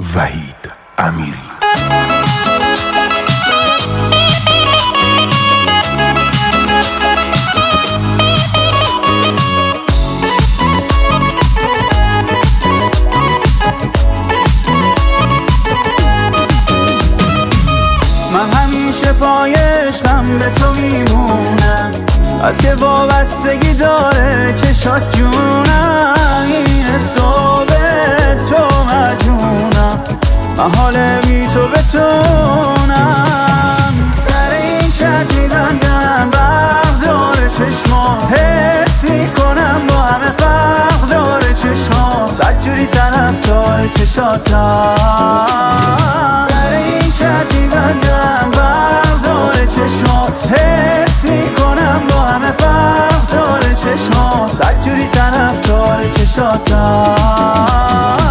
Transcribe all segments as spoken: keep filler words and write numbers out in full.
وحید امیری. من همیشه پای عشقم به تو میمونم، از که وابستگی داره چشات جونم. این حساب تو مجونم، من حال بی تو بتونم. سر این شرط میبندم برق داره چشما، حس میکنم با همه فرق داره چشما. بدجوری طرفدار چشاتم. سر این شرط میبندم برق داره چشما، حس میکنم با همه فرق داره چشما. بدجوری طرفدار چشاتم.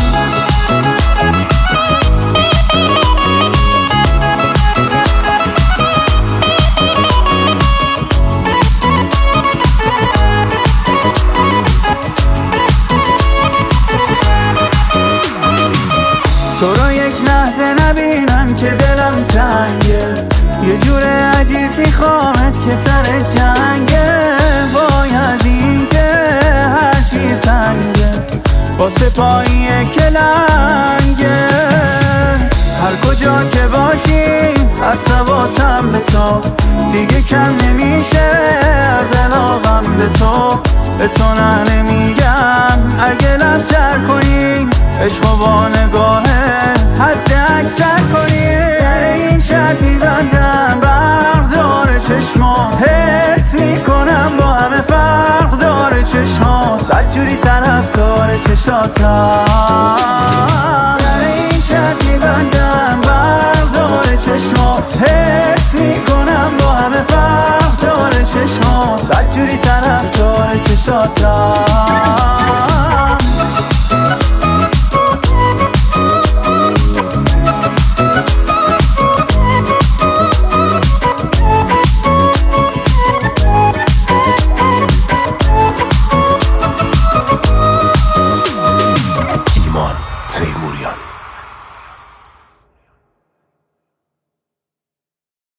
تو رو یک لحظه نبینم که دلم تنگه، یه جور عجیب میخوامت که سر جنگه. وای از این که هر چی سنگه، واسه پاییه که لنگه. هر کجا که باشی از حواسم به تو، دیگه کم نمیشه از علاقم به تو. به تو نه نمیگم اگه لبتر کنی، عشق و با نگاهه حد اکثر کنی. سر این شرط میبندم برق داره چشما، حس میکنم با همه فرق داره چشما. بدجوری طرفدار چشاتم. سر این شرط میبندم برق داره چشما، حس میکنم با همه فرق داره چشما. بدجوری طرفدار چشاتم.